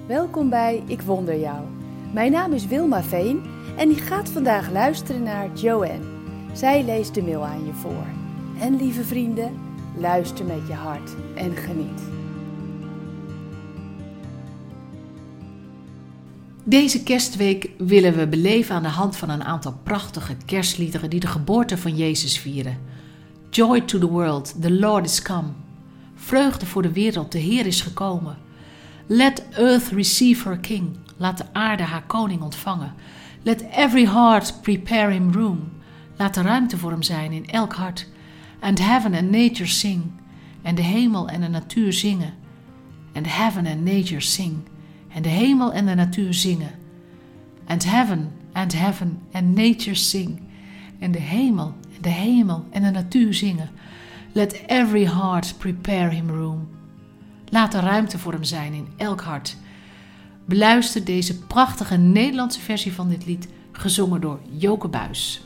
welkom bij Ik Wonder Jou. Mijn naam is Wilma Veen en ik ga vandaag luisteren naar Joanne. Zij leest de mail aan je voor. En lieve vrienden, luister met je hart en geniet. Deze kerstweek willen we beleven aan de hand van een aantal prachtige kerstliederen die de geboorte van Jezus vieren. Joy to the world, the Lord is come. Vreugde voor de wereld, de Heer is gekomen. Let earth receive her king. Laat de aarde haar koning ontvangen. Let every heart prepare him room. Laat er ruimte voor hem zijn in elk hart. And heaven and nature sing. En de hemel en de natuur zingen. And heaven and nature sing. En de hemel en de natuur zingen. And heaven and nature sing. En de hemel en de natuur zingen. Let every heart prepare him room. Laat er ruimte voor hem zijn in elk hart. Beluister deze prachtige Nederlandse versie van dit lied, gezongen door Joke Buys.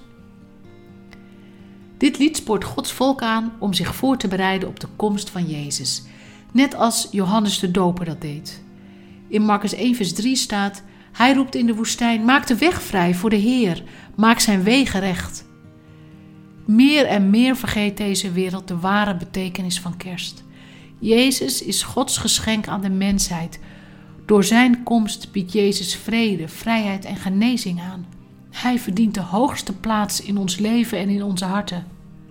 Dit lied spoort Gods volk aan om zich voor te bereiden op de komst van Jezus, net als Johannes de Doper dat deed. In Markus 1 vers 3 staat: Hij roept in de woestijn, maak de weg vrij voor de Heer, maak zijn wegen recht. Meer en meer vergeet deze wereld de ware betekenis van kerst. Jezus is Gods geschenk aan de mensheid. Door zijn komst biedt Jezus vrede, vrijheid en genezing aan. Hij verdient de hoogste plaats in ons leven en in onze harten.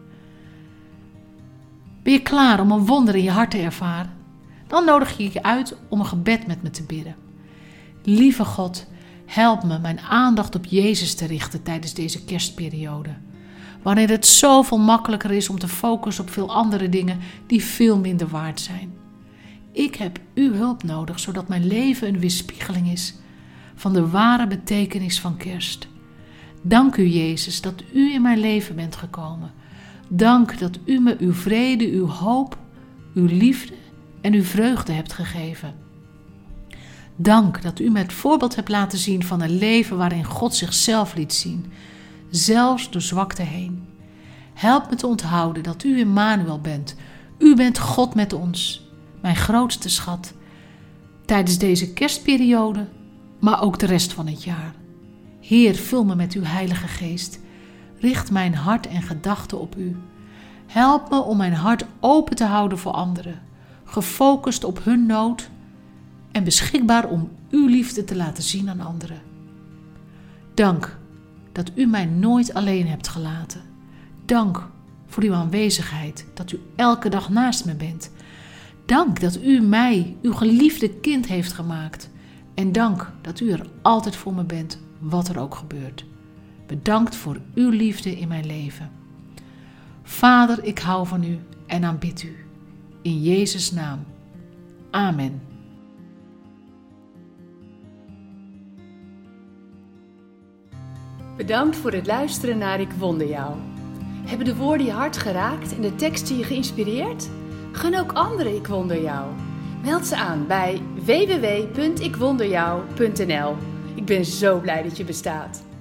Ben je klaar om een wonder in je hart te ervaren? Dan nodig ik je uit om een gebed met me te bidden. Lieve God, help me mijn aandacht op Jezus te richten tijdens deze kerstperiode. Wanneer het zoveel makkelijker is om te focussen op veel andere dingen die veel minder waard zijn. Ik heb uw hulp nodig, zodat mijn leven een weerspiegeling is van de ware betekenis van kerst. Dank u, Jezus, dat u in mijn leven bent gekomen. Dank dat u me uw vrede, uw hoop, uw liefde en uw vreugde hebt gegeven. Dank dat u me het voorbeeld hebt laten zien van een leven waarin God zichzelf liet zien, zelfs door zwakte heen. Help me te onthouden dat u Immanuel bent. U bent God met ons, mijn grootste schat, tijdens deze kerstperiode, maar ook de rest van het jaar. Heer, vul me met uw Heilige Geest. Richt mijn hart en gedachten op u. Help me om mijn hart open te houden voor anderen, gefocust op hun nood en beschikbaar om uw liefde te laten zien aan anderen. Dank dat u mij nooit alleen hebt gelaten. Dank voor uw aanwezigheid, dat u elke dag naast me bent. Dank dat u mij, uw geliefde kind, heeft gemaakt. En dank dat u er altijd voor me bent, wat er ook gebeurt. Bedankt voor uw liefde in mijn leven. Vader, ik hou van u en aanbid u. In Jezus' naam. Amen. Bedankt voor het luisteren naar Ik Wonder Jou. Hebben de woorden je hart geraakt en de teksten je geïnspireerd? Gun ook anderen Ik Wonder Jou. Meld ze aan bij www.ikwonderjou.nl. Ik ben zo blij dat je bestaat.